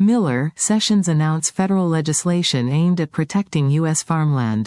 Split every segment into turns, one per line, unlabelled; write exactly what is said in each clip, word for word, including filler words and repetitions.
Miller, Sessions announce federal legislation aimed at protecting U S farmland.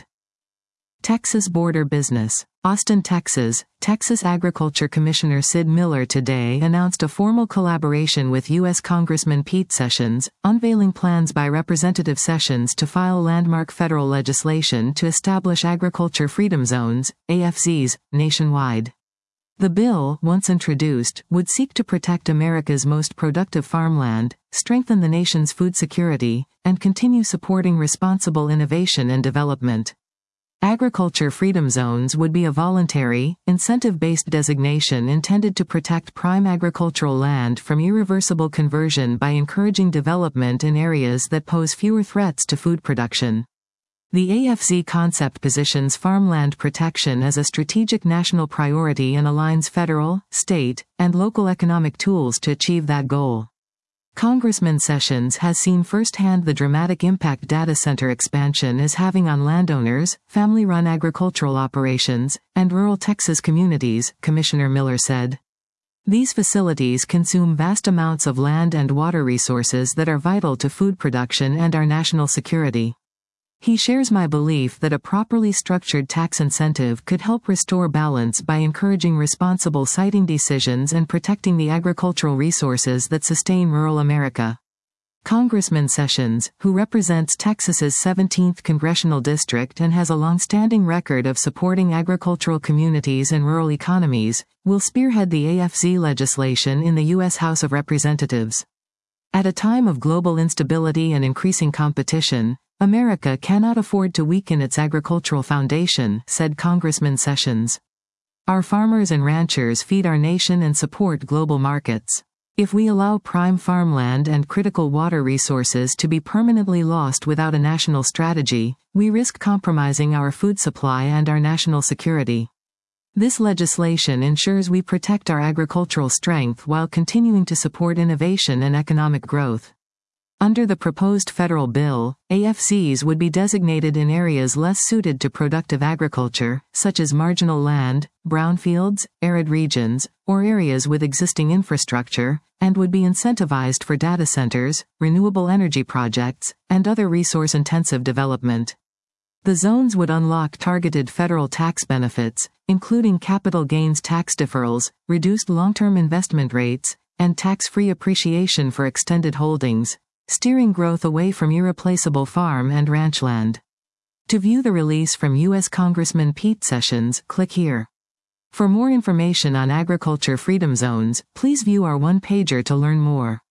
Texas border business. Austin, Texas. Texas Agriculture Commissioner Sid Miller today announced a formal collaboration with U S Congressman Pete Sessions, unveiling plans by Representative Sessions to file landmark federal legislation to establish agriculture freedom zones, A F Zs, nationwide. The bill, once introduced, would seek to protect America's most productive farmland, strengthen the nation's food security, and continue supporting responsible innovation and development. Agriculture freedom zones would be a voluntary, incentive-based designation intended to protect prime agricultural land from irreversible conversion by encouraging development in areas that pose fewer threats to food production. The A F Z concept positions farmland protection as a strategic national priority and aligns federal, state, and local economic tools to achieve that goal. Congressman Sessions has seen firsthand the dramatic impact data center expansion is having on landowners, family-run agricultural operations, and rural Texas communities, Commissioner Miller said. These facilities consume vast amounts of land and water resources that are vital to food production and our national security. He shares my belief that a properly structured tax incentive could help restore balance by encouraging responsible siting decisions and protecting the agricultural resources that sustain rural America. Congressman Sessions, who represents Texas's seventeenth congressional district and has a long-standing record of supporting agricultural communities and rural economies, will spearhead the A F Z legislation in the U S House of Representatives. At a time of global instability and increasing competition, America cannot afford to weaken its agricultural foundation, said Congressman Sessions. Our farmers and ranchers feed our nation and support global markets. If we allow prime farmland and critical water resources to be permanently lost without a national strategy, we risk compromising our food supply and our national security. This legislation ensures we protect our agricultural strength while continuing to support innovation and economic growth. Under the proposed federal bill, A F Zs would be designated in areas less suited to productive agriculture, such as marginal land, brownfields, arid regions, or areas with existing infrastructure, and would be incentivized for data centers, renewable energy projects, and other resource-intensive development. The zones would unlock targeted federal tax benefits, including capital gains tax deferrals, reduced long-term investment rates, and tax-free appreciation for extended holdings, steering growth away from irreplaceable farm and ranch land. To view the release from U S Congressman Pete Sessions, click here. For more information on agriculture freedom zones, please view our one-pager to learn more.